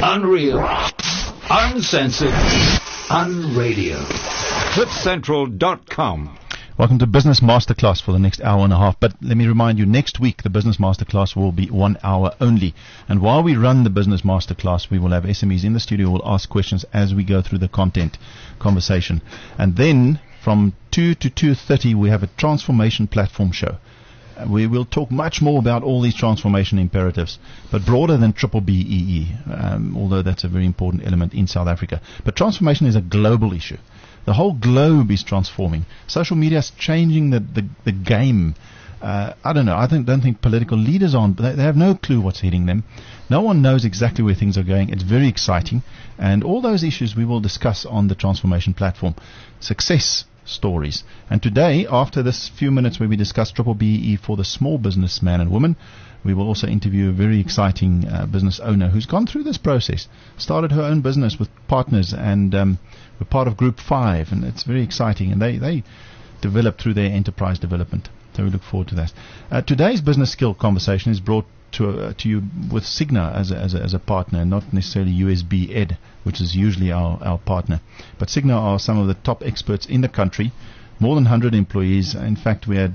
Unreal. Uncensored. Unradio. CliffCentral.com. Welcome to Business Masterclass for the next hour and a half. But let me remind you, next week the Business Masterclass will be 1 hour only. And while we run the Business Masterclass, we will have SMEs in the studio who will ask questions as we go through the content conversation. And then from 2 to 2:30 we have a transformation platform show. We will talk much more about all these transformation imperatives, but broader than triple BEE, although that's a very important element in South Africa. But transformation is a global issue. The whole globe is transforming. Social media is changing the game. I don't know. Don't think political leaders aren't. They have no clue what's hitting them. No one knows exactly where things are going. It's very exciting. And all those issues we will discuss on the transformation platform. Success stories. And today, after this few minutes where we discuss triple BEE for the small businessman and woman, we will also interview a very exciting business owner who's gone through this process, started her own business with partners, and we're part of Group 5, and it's very exciting. And they develop through their enterprise development. So we look forward to that. Today's business skill conversation is brought to you with Cigna as a partner, not necessarily USB Ed, which is usually our partner. But Cigna are some of the top experts in the country, more than 100 employees. In fact, we had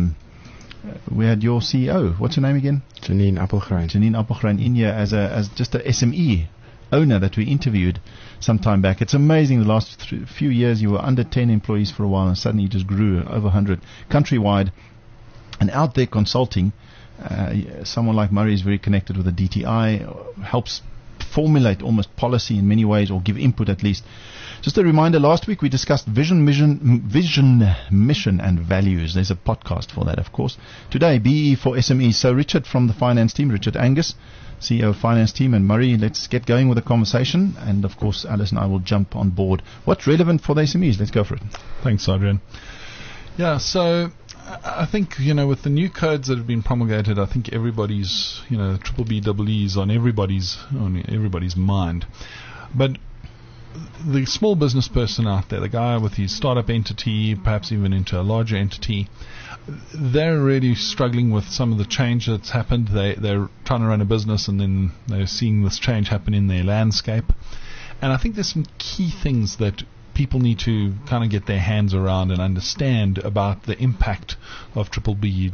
your CEO. What's her name again? Janine Appelgrein. Janine Appelgrein in here as just a SME owner that we interviewed some time back. It's amazing. The last few years you were under 10 employees for a while, and suddenly you just grew over 100 countrywide. And out there consulting, someone like Murray is very connected with the DTI, helps formulate almost policy in many ways, or give input at least. Just a reminder, last week we discussed vision, mission and values. There's a podcast for that, of course. Today, BE for SMEs. So Richard from the finance team, Richard Angus, CEO of finance team, and Murray, let's get going with the conversation. And of course, Alice and I will jump on board. What's relevant for the SMEs? Let's go for it. Thanks, Adrian. Yeah, so I think, with the new codes that have been promulgated, I think everybody's, triple BEE is on everybody's mind. But the small business person out there, the guy with his startup entity, perhaps even into a larger entity, they're really struggling with some of the change that's happened. They're trying to run a business, and then they're seeing this change happen in their landscape. And I think there's some key things that people need to kind of get their hands around and understand about the impact of triple BEE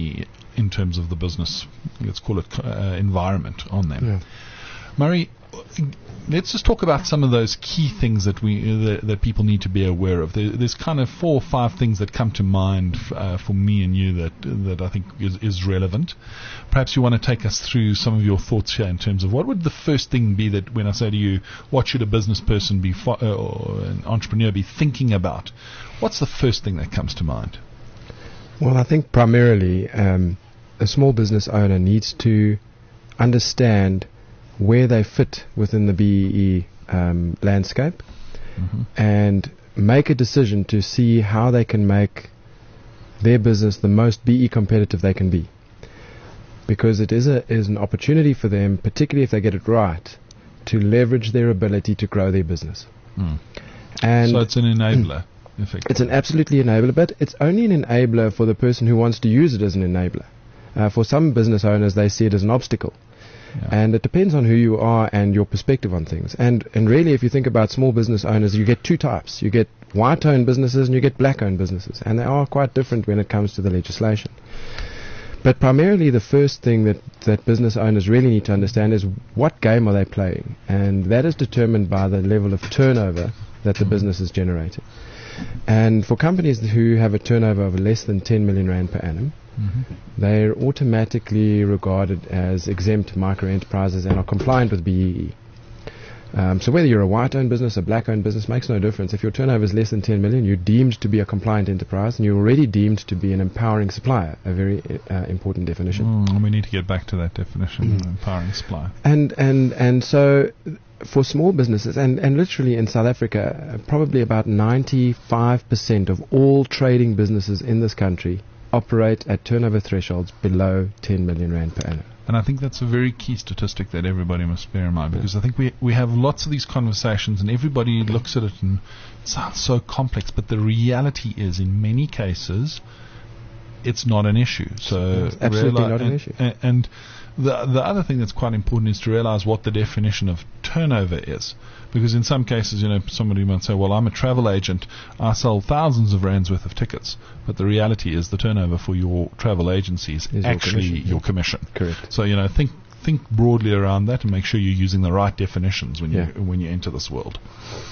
in terms of the business, let's call it environment on them. Yeah. Murray, let's just talk about some of those key things that that people need to be aware of. There's kind of 4 or 5 things that come to mind for me and you that I think is relevant. Perhaps you want to take us through some of your thoughts here in terms of what would the first thing be that, when I say to you, what should a business person be or an entrepreneur be thinking about? What's the first thing that comes to mind? Well, I think primarily a small business owner needs to understand where they fit within the BEE landscape, and make a decision to see how they can make their business the most BEE competitive they can be. Because it is an opportunity for them, particularly if they get it right, to leverage their ability to grow their business. And so it's an enabler, effectively. It's an absolutely enabler, but it's only an enabler for the person who wants to use it as an enabler. For some business owners, they see it as an obstacle. Yeah. And it depends on who you are and your perspective on things. And really, if you think about small business owners, you get 2 types. You get white-owned businesses and you get black-owned businesses. And they are quite different when it comes to the legislation. But primarily, the first thing that business owners really need to understand is what game are they playing. And that is determined by the level of turnover that the business is generating. And for companies who have a turnover of less than 10 million rand per annum, they're automatically regarded as exempt micro-enterprises and are compliant with BEE. So whether you're a white-owned business, a black-owned business, makes no difference. If your turnover is less than 10 million, you're deemed to be a compliant enterprise, and you're already deemed to be an empowering supplier, a very important definition. We need to get back to that definition, empowering supplier. And so for small businesses, and literally in South Africa, probably about 95% of all trading businesses in this country operate at turnover thresholds below 10 million rand per annum. And I think that's a very key statistic that everybody must bear in mind, because I think we have lots of these conversations and everybody looks at it and it sounds so complex, but the reality is, in many cases, it's not an issue. So it's absolutely not an issue. And The other thing that's quite important is to realize what the definition of turnover is. Because in some cases, somebody might say, well, I'm a travel agent, I sell thousands of rands worth of tickets. But the reality is the turnover for your travel agencies is actually your commission. Correct. So, think broadly around that and make sure you're using the right definitions when you enter this world.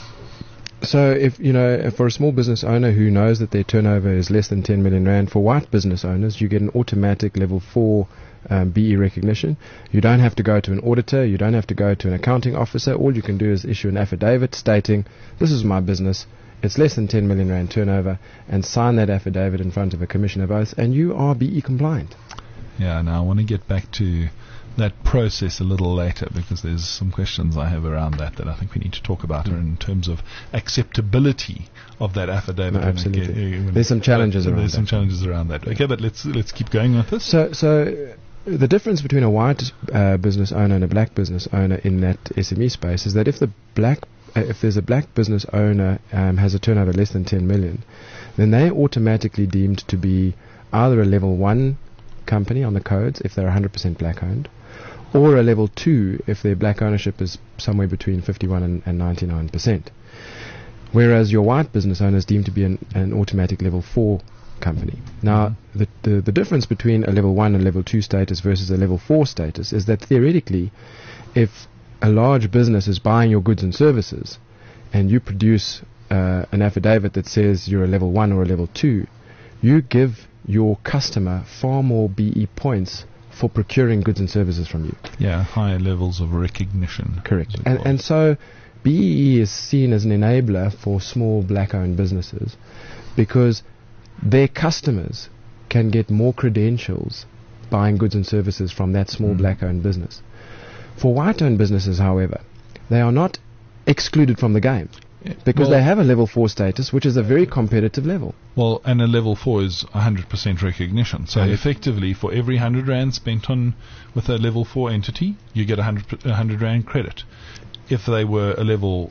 So if for a small business owner who knows that their turnover is less than 10 million rand, for white business owners, you get an automatic level 4 BE recognition. You don't have to go to an auditor. You don't have to go to an accounting officer. All you can do is issue an affidavit stating, this is my business, it's less than 10 million rand turnover, and sign that affidavit in front of a commissioner of oath, and you are BE compliant. Yeah, now I want to get back to that process a little later, because there's some questions I have around that I think we need to talk about in terms of acceptability of that affidavit. No, absolutely. There's some challenges around that. Okay, but let's keep going with this. So the difference between a white business owner and a black business owner in that SME space is that if there's a black business owner has a turnover less than 10 million, then they're automatically deemed to be either a level 1 company on the codes if they're 100% black owned, or a level 2 if their black ownership is somewhere between 51 and 99%. Whereas your white business owner is deemed to be an automatic level 4 company. Now, the difference between a level 1 and level 2 status versus a level 4 status is that theoretically, if a large business is buying your goods and services and you produce an affidavit that says you're a level 1 or a level 2, you give your customer far more BE points for procuring goods and services from you. Yeah, higher levels of recognition. Correct. And so BEE is seen as an enabler for small black-owned businesses because their customers can get more credentials buying goods and services from that small black-owned business. For white-owned businesses, however, they are not excluded from the game. Because they have a level 4 status, which is a very competitive level. Well, and a level 4 is 100% recognition. So effectively, for every 100 rand spent with a level 4 entity, you get 100 rand credit. If they were a level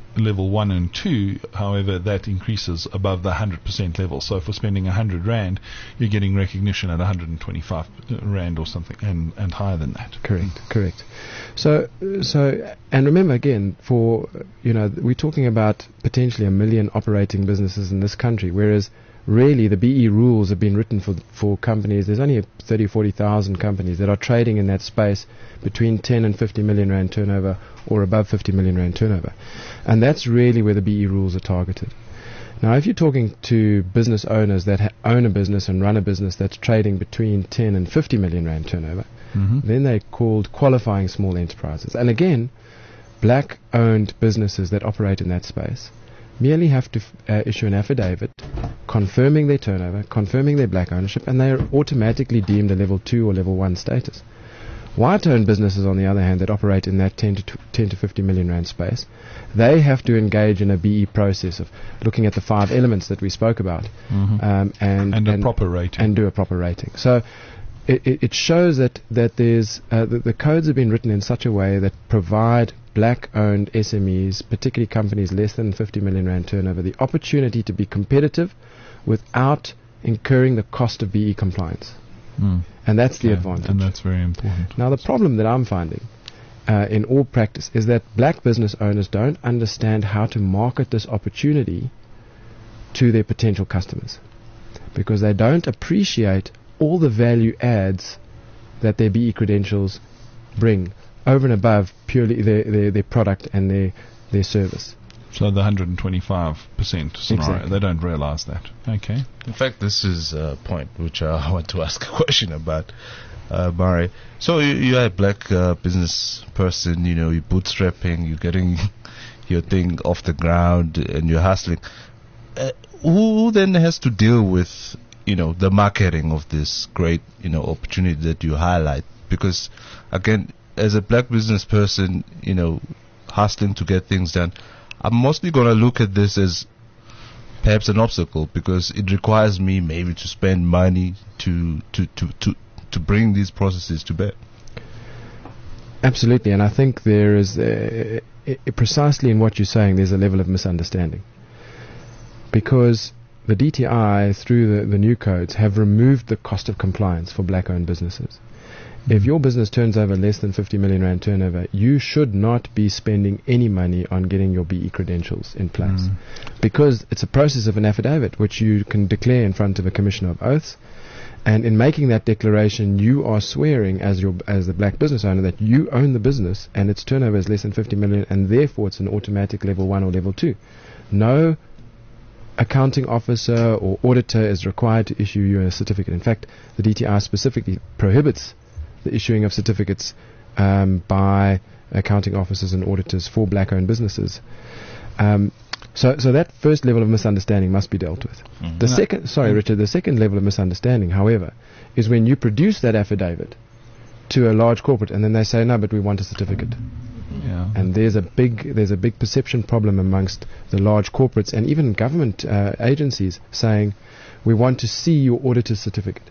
1 and 2, however, that increases above the 100% level. So for spending 100 rand, you're getting recognition at 125 rand or something, and higher than that. Correct. So, and remember again, we're talking about potentially 1 million operating businesses in this country, whereas really the BE rules have been written for companies. There's only 30,000 or 40,000 companies that are trading in that space between 10 and 50 million rand turnover or above 50 million rand turnover. And that's really where the BE rules are targeted. Now, if you're talking to business owners that own a business and run a business that's trading between 10 and 50 million rand turnover, then they're called qualifying small enterprises. And again, black-owned businesses that operate in that space merely have to issue an affidavit confirming their turnover, confirming their black ownership, and they are automatically deemed a level 2 or level 1 status. White-owned businesses, on the other hand, that operate in that 10 to 50 million rand space, they have to engage in a BE process of looking at the 5 elements that we spoke about, and a proper rating, and do a proper rating. So it shows that there's the codes have been written in such a way that provide black-owned SMEs, particularly companies less than 50 million rand turnover, the opportunity to be competitive without incurring the cost of BE compliance. And that's the advantage. And that's very important. Now, the problem that I'm finding in all practice is that black business owners don't understand how to market this opportunity to their potential customers because they don't appreciate all the value adds that their BE credentials bring over and above purely their product and their service. So the 125% scenario, Exactly. they don't realize that. Okay. In fact, this is a point which I want to ask a question about, Mari. So you're a black business person, you're bootstrapping, you're getting your thing off the ground, and you're hustling. Who then has to deal with, the marketing of this great, opportunity that you highlight? Because, again, as a black business person, hustling to get things done, I'm mostly going to look at this as perhaps an obstacle because it requires me maybe to spend money to bring these processes to bear. Absolutely, and I think there is precisely in what you're saying, there's a level of misunderstanding because the DTI through the new codes have removed the cost of compliance for black-owned businesses. If your business turns over less than 50 million rand turnover, you should not be spending any money on getting your BE credentials in place, because it's a process of an affidavit which you can declare in front of a commissioner of oaths. And in making that declaration, you are swearing as the black business owner that you own the business and its turnover is less than 50 million, and therefore it's an automatic level 1 or level 2. No accounting officer or auditor is required to issue you a certificate. In fact, the DTI specifically prohibits the issuing of certificates by accounting officers and auditors for black-owned businesses. So that first level of misunderstanding must be dealt with. The second, Richard, the second level of misunderstanding, however, is when you produce that affidavit to a large corporate and then they say, no, but we want a certificate. Yeah. And there's a big perception problem amongst the large corporates and even government agencies saying, we want to see your auditor's certificate.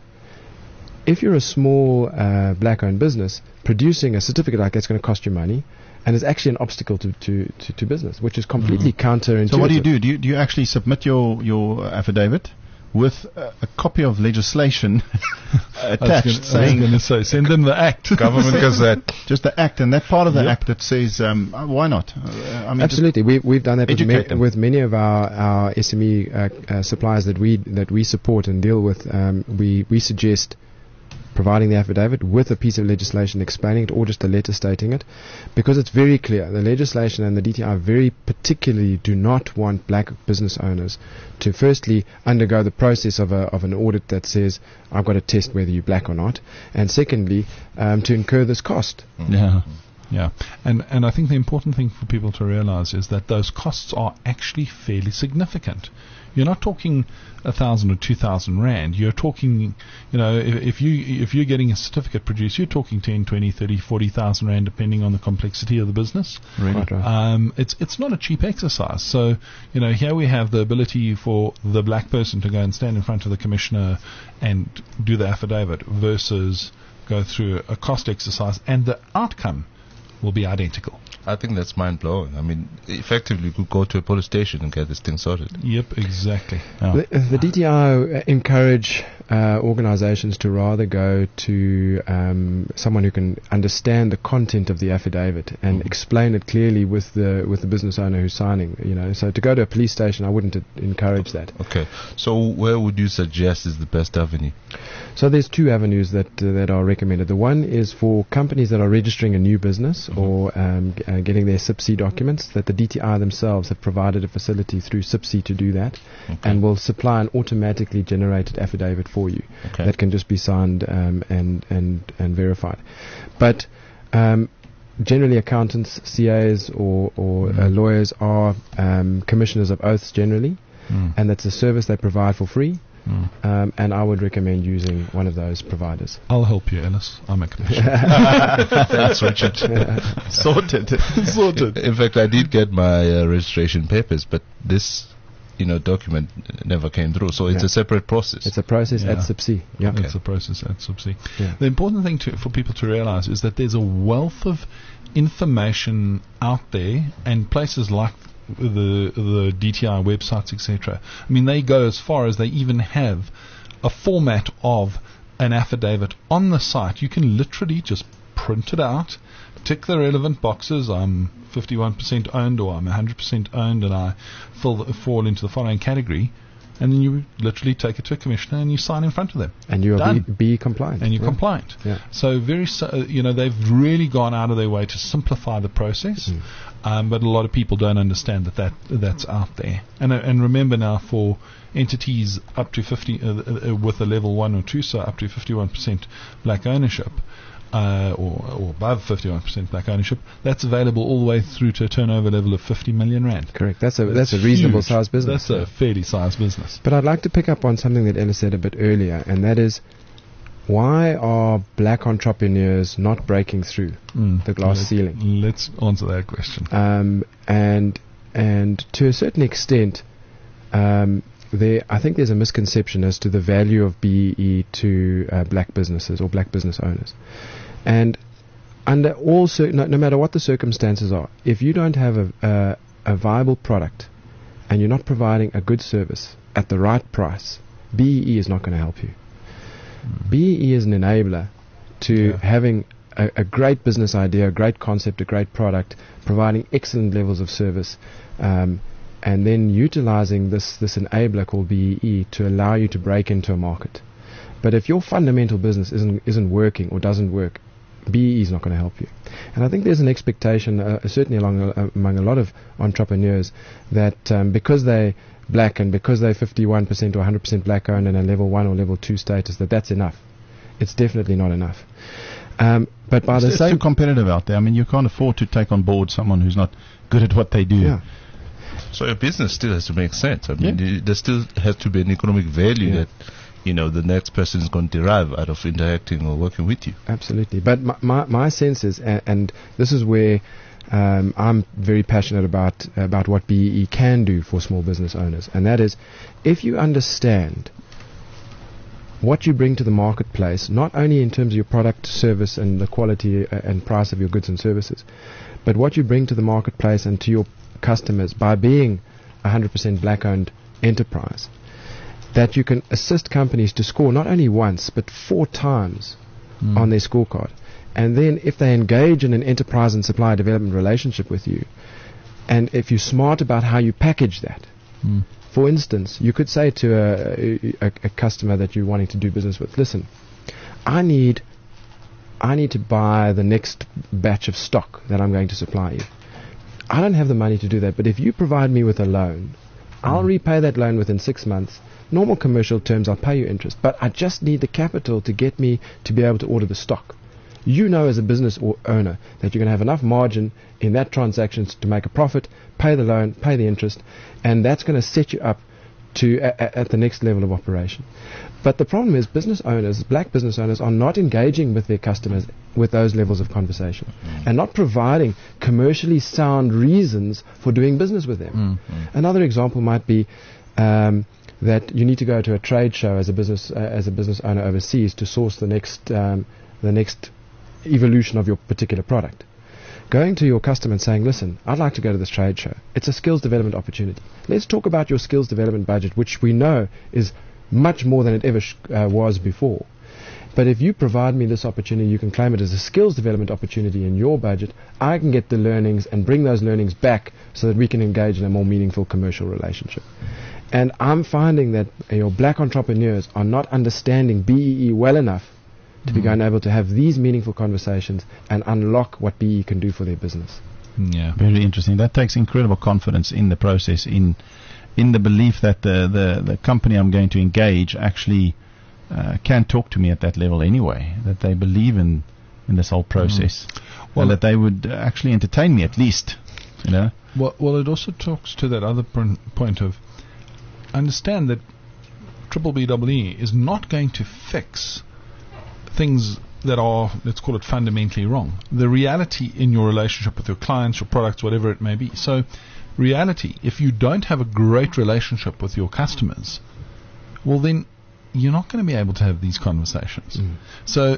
If you're a small black-owned business, producing a certificate like that's going to cost you money, and is actually an obstacle to business, which is completely counterintuitive. So what do? Do you actually submit your affidavit with a copy of legislation attached saying... send them the act. Government Gazette. Just the act, and that part of the act that says, why not? I mean, absolutely. We've done that with many of our SME suppliers that we support and deal with. We suggest providing the affidavit with a piece of legislation explaining it, or just a letter stating it, because it's very clear. The legislation and the DTI very particularly do not want black business owners to firstly undergo the process of an audit that says, I've got to test whether you're black or not, and secondly, to incur this cost. Yeah. Yeah, and I think the important thing for people to realize is that those costs are actually fairly significant. You're not talking 1,000 or 2,000 rand. You're talking, if you're getting a certificate produced, you're talking 10, 20, 30, 40,000 rand, depending on the complexity of the business. Really? Right. It's not a cheap exercise. So, here we have the ability for the black person to go and stand in front of the commissioner and do the affidavit versus go through a cost exercise, and the outcome will be identical. I think that's mind-blowing. I mean, effectively, you could go to a police station and get this thing sorted. Yep, exactly. Yeah. The DTI encourage organizations to rather go to someone who can understand the content of the affidavit and explain it clearly with the business owner who's signing. So to go to a police station, I wouldn't encourage that. Okay. So where would you suggest is the best avenue? So there's two avenues that are recommended. The one is for companies that are registering a new business or getting their SIPC documents, that the DTI themselves have provided a facility through SIPC to do that, and will supply an automatically generated affidavit for you that can just be signed and verified. But generally accountants, CAs or lawyers are commissioners of oaths generally, and that's a service they provide for free. And I would recommend using one of those providers. I'll help you, Ellis. I'm a commissioner. That's Richard. Sorted. In fact, I did get my registration papers, but this document never came through. So it's a separate process. It's a process at SIPC. Yeah. It's a process at SIPC. Yeah. The important thing for people to realize is that there's a wealth of information out there, and places like the DTI websites, etc. I mean, they go as far as they even have a format of an affidavit on the site. You can literally just print it out, tick the relevant boxes. I'm 51% owned, or I'm 100% owned, and I fall into the following category. And then you literally take it to a commissioner and you sign in front of them. And you are be compliant. And you're compliant. Yeah. So they've really gone out of their way to simplify the process. But a lot of people don't understand that's out there. And remember now, for entities up to 50 with a level 1 or 2, so up to 51% black ownership, or above 51% black ownership, that's available all the way through to a turnover level of 50 million rand. Correct. That's a reasonable size business. That's a fairly sized business. But I'd like to pick up on something that Ella said a bit earlier, and that is, why are black entrepreneurs not breaking through the glass ceiling? Let's answer that question. And to a certain extent, I think there's a misconception as to the value of BEE to black businesses or black business owners. And under no matter what the circumstances are, if you don't have a viable product and you're not providing a good service at the right price, BEE is not going to help you. BEE is an enabler to having a great business idea, a great concept, a great product, providing excellent levels of service, and then utilizing this enabler called BEE to allow you to break into a market. But if your fundamental business isn't working or doesn't work, BEE is not going to help you. And I think there's an expectation, certainly among a lot of entrepreneurs, that because they're black and because they're 51% or 100% black owned and a level 1 or level 2 status, that's enough. It's definitely not enough. But by It's too competitive out there. I mean, you can't afford to take on board someone who's not good at what they do. Yeah. So your business still has to make sense. I mean, there still has to be an economic value that, the next person is going to derive out of interacting or working with you. Absolutely. But my sense is, and this is where I'm very passionate about what BEE can do for small business owners, and that is, if you understand what you bring to the marketplace, not only in terms of your product, service, and the quality and price of your goods and services, but what you bring to the marketplace and to your customers by being 100% black-owned enterprise, that you can assist companies to score not only once, but 4 times on their scorecard. And then if they engage in an enterprise and supply development relationship with you, and if you're smart about how you package that, for instance, you could say to a customer that you're wanting to do business with, listen, I need to buy the next batch of stock that I'm going to supply you. I don't have the money to do that, but if you provide me with a loan, I'll repay that loan within 6 months. Normal commercial terms, I'll pay you interest, but I just need the capital to get me to be able to order the stock. You know as a business owner that you're going to have enough margin in that transaction to make a profit, pay the loan, pay the interest, and that's going to set you up to at the next level of operation. But the problem is business owners, black business owners, are not engaging with their customers with those levels of conversation and not providing commercially sound reasons for doing business with them. Another example might be that you need to go to a trade show as a business owner overseas to source the next evolution of your particular product. Going to your customer and saying, listen, I'd like to go to this trade show. It's a skills development opportunity. Let's talk about your skills development budget, which we know is much more than it ever was before. But if you provide me this opportunity, you can claim it as a skills development opportunity in your budget. I can get the learnings and bring those learnings back so that we can engage in a more meaningful commercial relationship. And I'm finding that your black entrepreneurs are not understanding BEE well enough to be able to have these meaningful conversations and unlock what BEE can do for their business. Yeah, very interesting. That takes incredible confidence in the process, in the belief that the company I'm going to engage actually can talk to me at that level anyway, that they believe in this whole process, and that they would actually entertain me at least, Well, it also talks to that other point of understand that BBBEE is not going to fix things that are, let's call it, fundamentally wrong. The reality in your relationship with your clients, your products, whatever it may be. So, reality, if you don't have a great relationship with your customers, well then you're not going to be able to have these conversations. So,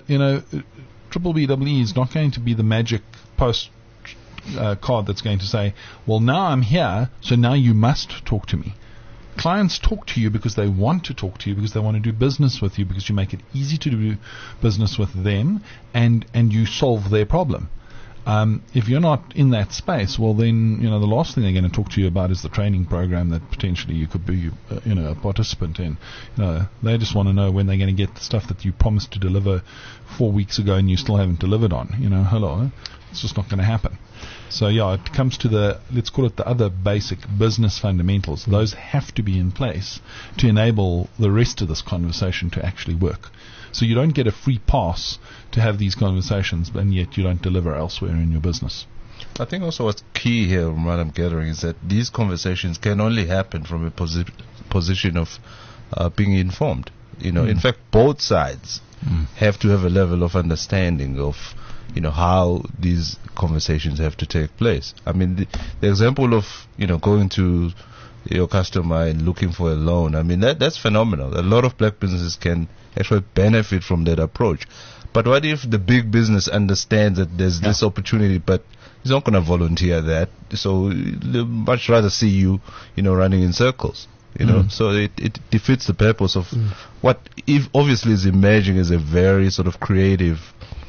BBBEE is not going to be the magic post card that's going to say, well, now I'm here, so now you must talk to me. Clients talk to you because they want to talk to you, because they want to do business with you, because you make it easy to do business with them, and you solve their problem. If you're not in that space, well then, the last thing they're going to talk to you about is the training program that potentially you could be, a participant in. They just want to know when they're going to get the stuff that you promised to deliver 4 weeks ago and you still haven't delivered on. Hello, it's just not going to happen. So it comes to let's call it the other basic business fundamentals. Those have to be in place to enable the rest of this conversation to actually work. So you don't get a free pass to have these conversations, and yet you don't deliver elsewhere in your business. I think also what's key here, from what I'm gathering, is that these conversations can only happen from a position of being informed. In fact, both sides have to have a level of understanding of how these conversations have to take place. I mean, the example of, going to your customer and looking for a loan, I mean, that's phenomenal. A lot of black businesses can actually benefit from that approach. But what if the big business understands that there's this opportunity, but he's not going to volunteer that, so they'd much rather see you, running in circles. So it defeats the purpose of what if obviously is emerging as a very sort of creative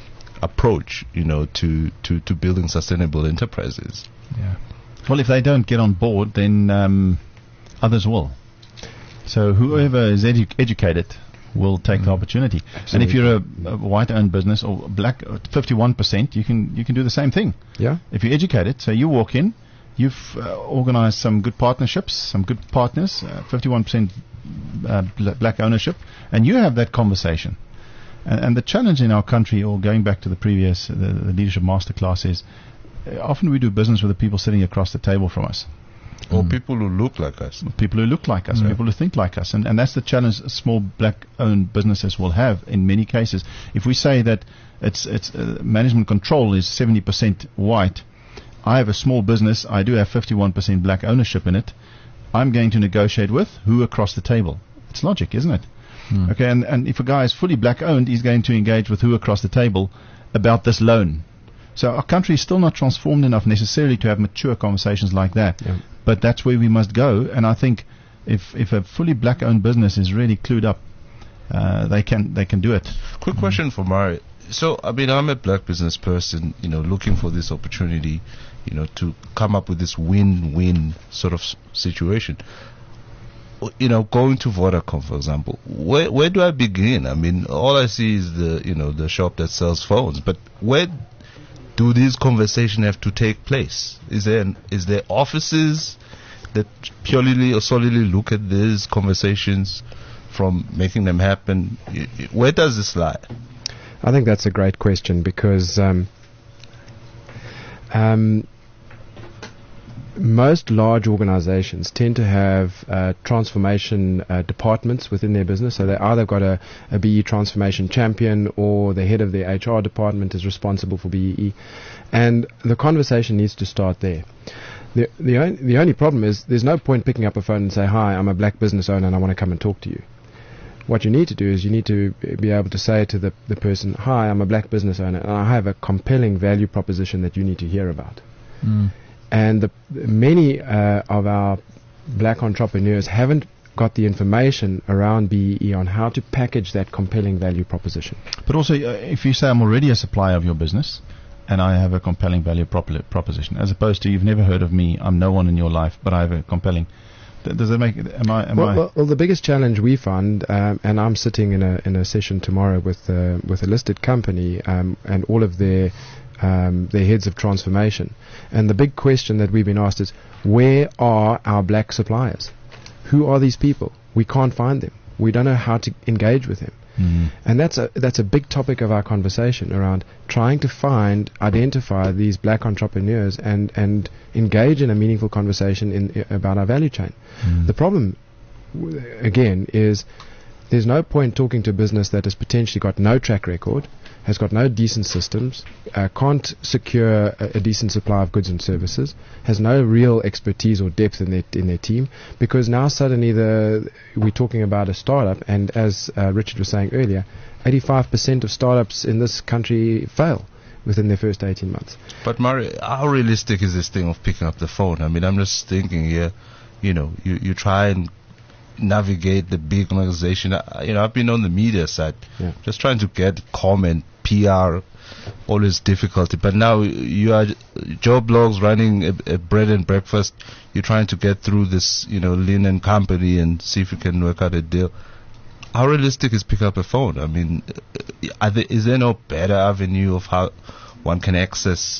approach, to building sustainable enterprises. Yeah. Well, if they don't get on board, then others will. So whoever is educated will take the opportunity. Absolutely. And if you're a white-owned business or black, 51%, you can do the same thing. Yeah. If you educate it, so you walk in, you've organized some good partnerships, some good partners, 51% black ownership, and you have that conversation. And the challenge in our country, or going back to the previous, the leadership masterclass, is often we do business with the people sitting across the table from us. Or people who look like us. People who look like us, people who think like us. And that's the challenge small black-owned businesses will have in many cases. If we say that it's management control is 70% white, I have a small business, I do have 51% black ownership in it, I'm going to negotiate with who across the table? It's logic, isn't it? Okay, and if a guy is fully black-owned, he's going to engage with who across the table about this loan. So our country is still not transformed enough necessarily to have mature conversations like that. Yeah. But that's where we must go. And I think if a fully black-owned business is really clued up, they can do it. Quick question for Mari. So, I mean, I'm a black business person, looking for this opportunity, to come up with this win-win sort of situation. Going to Vodacom, for example, where do I begin? I mean, all I see is the shop that sells phones, but where do these conversations have to take place? Is there offices that purely or solely look at these conversations from making them happen? Where does this lie? I think that's a great question because most large organizations tend to have transformation departments within their business. So they either got a BE transformation champion, or the head of their HR department is responsible for BEE. And the conversation needs to start there. The only problem is there's no point picking up a phone and say, "Hi, I'm a black business owner and I want to come and talk to you." What you need to do is you need to be able to say to the person, "Hi, I'm a black business owner and I have a compelling value proposition that you need to hear about." And many of our black entrepreneurs haven't got the information around BEE on how to package that compelling value proposition. But also, if you say I'm already a supplier of your business and I have a compelling value proposition, as opposed to you've never heard of me, I'm no one in your life, but I have a compelling. Does that make? Well, the biggest challenge we find, and I'm sitting in a session tomorrow with a listed company and all of their heads of transformation, and the big question that we've been asked is, where are our black suppliers? Who are these people? We can't find them. We don't know how to engage with them. And that's a big topic of our conversation around trying to identify these black entrepreneurs and engage in a meaningful conversation about our value chain. The problem, again, is there's no point talking to a business that has potentially got no track record, has got no decent systems, can't secure a decent supply of goods and services, has no real expertise or depth in their team, because now suddenly we're talking about a startup, and as Richard was saying earlier, 85% of startups in this country fail within their first 18 months. But Mari, how realistic is this thing of picking up the phone? I mean, I'm just thinking here, you try and navigate the big organization. I've been on the media side, just trying to get comment, PR, always difficulty. But now you are Joe Blogs running a bread and breakfast. You're trying to get through this, linen company and see if you can work out a deal. How realistic is pick up a phone? I mean, is there no better avenue of how one can gain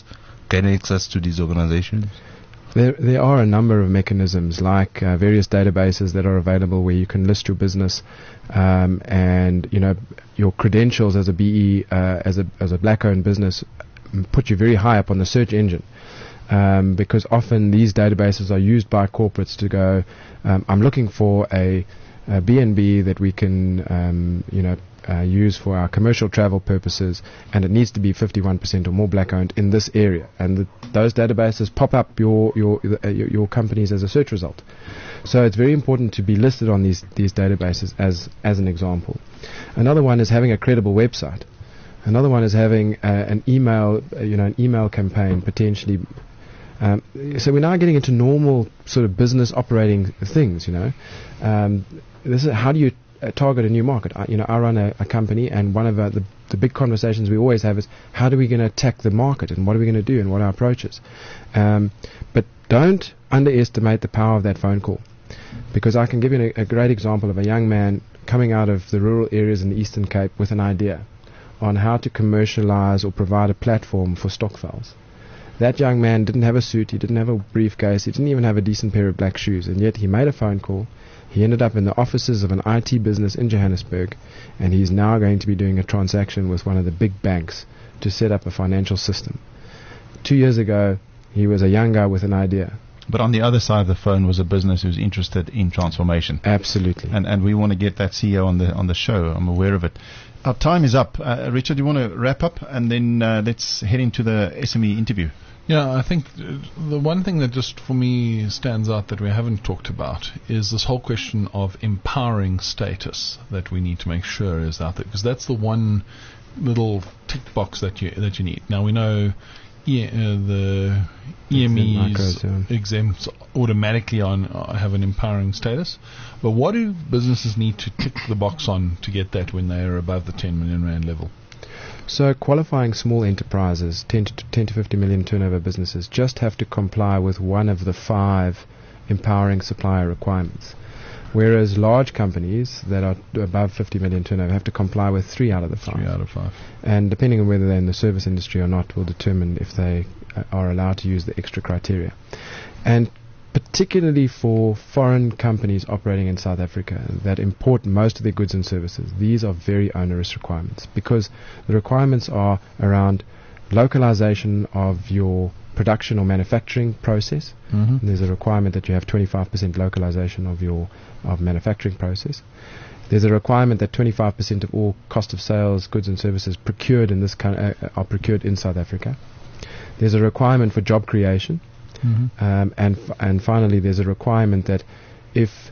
access to these organizations? There are a number of mechanisms, like various databases that are available where you can list your business and your credentials as a BE as a black-owned business put you very high up on the search engine, because often these databases are used by corporates to go, I'm looking for a B&B that we can use for our commercial travel purposes, and it needs to be 51% or more black-owned in this area, and those databases pop up your companies as a search result. So it's very important to be listed on these databases as an example. Another one is having a credible website. Another one is having an email campaign potentially. So we're now getting into normal sort of business operating things. This is how do target a new market. I run a company, and one of the big conversations we always have is how are we going to attack the market, and what are we going to do, and what are our approaches. But don't underestimate the power of that phone call, because I can give you a great example of a young man coming out of the rural areas in the Eastern Cape with an idea on how to commercialize or provide a platform for stokvels. That young man didn't have a suit, he didn't have a briefcase, he didn't even have a decent pair of black shoes, and yet he made a phone call. He ended up in the offices of an IT business in Johannesburg, and he's now going to be doing a transaction with one of the big banks to set up a financial system. 2 years ago, he was a young guy with an idea. But on the other side of the phone was a business who's interested in transformation. Absolutely. And we want to get that CEO on the show. I'm aware of it. Our time is up. Richard, do you want to wrap up? And then let's head into the SME interview. Yeah, I think the one thing that just for me stands out that we haven't talked about is this whole question of empowering status that we need to make sure is out there, because that's the one little tick box that you need. Now we know the EMEs exempt automatically have an empowering status, but what do businesses need to tick the box on to get that when they are above the 10 million rand level? So qualifying small enterprises, 10 to 50 million turnover businesses, just have to comply with one of the 5 empowering supplier requirements, whereas large companies that are above 50 million turnover have to comply with 3 out of the 5. 3 out of 5. And depending on whether they're in the service industry or not will determine if they are allowed to use the extra criteria. And particularly for foreign companies operating in South Africa that import most of their goods and services, these are very onerous requirements, because the requirements are around localization of your production or manufacturing process. Mm-hmm. There's a requirement that you have 25% localization of manufacturing process. There's a requirement that 25% of all cost of sales, goods and services procured in this are procured in South Africa. There's a requirement for job creation. Mm-hmm. And finally, there's a requirement that if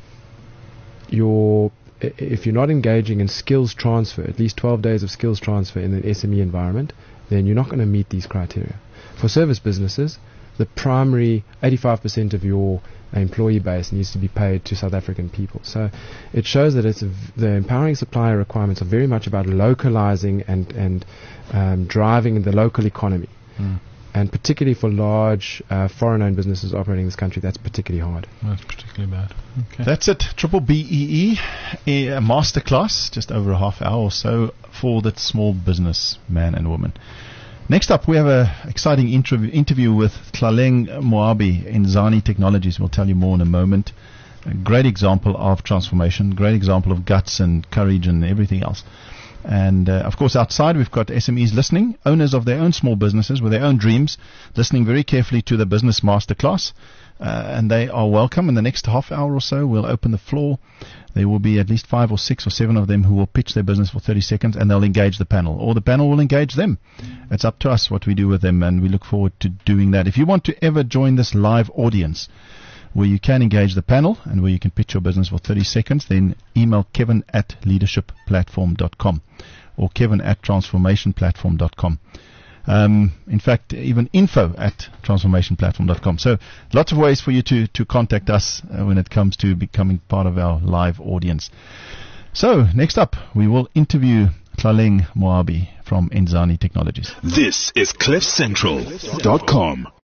you're not engaging in skills transfer, at least 12 days of skills transfer in an SME environment, then you're not going to meet these criteria. For service businesses, the primary 85% of your employee base needs to be paid to South African people. So it shows that the empowering supplier requirements are very much about localizing and driving the local economy. Mm. And particularly for large foreign-owned businesses operating in this country, that's particularly hard. That's particularly bad. Okay. That's it. Triple BEE, a masterclass, just over a half hour or so for the small business man and woman. Next up, we have an exciting interview with Tlaleng Moabi in Zani Technologies. We'll tell you more in a moment. A great example of transformation, great example of guts and courage and everything else. And, of course, outside we've got SMEs listening, owners of their own small businesses with their own dreams, listening very carefully to the Business Masterclass. And they are welcome. In the next half hour or so, we'll open the floor. There will be at least 5 or 6 or 7 of them who will pitch their business for 30 seconds, and they'll engage the panel. Or the panel will engage them. It's up to us what we do with them, and we look forward to doing that. If you want to ever join this live audience, where you can engage the panel and where you can pitch your business for 30 seconds, then email kevin@leadershipplatform.com or kevin@transformationplatform.com. In fact, even info@transformationplatform.com. So lots of ways for you to contact us when it comes to becoming part of our live audience. So next up, we will interview Tlaleng Moabi from Enzani Technologies. This is CliffCentral.com.